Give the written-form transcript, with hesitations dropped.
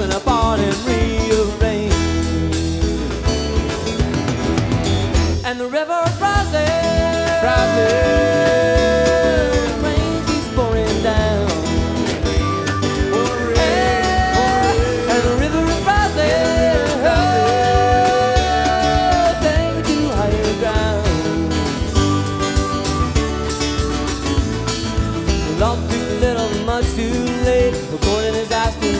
broken apart and rearranged. And the river's rising, rising.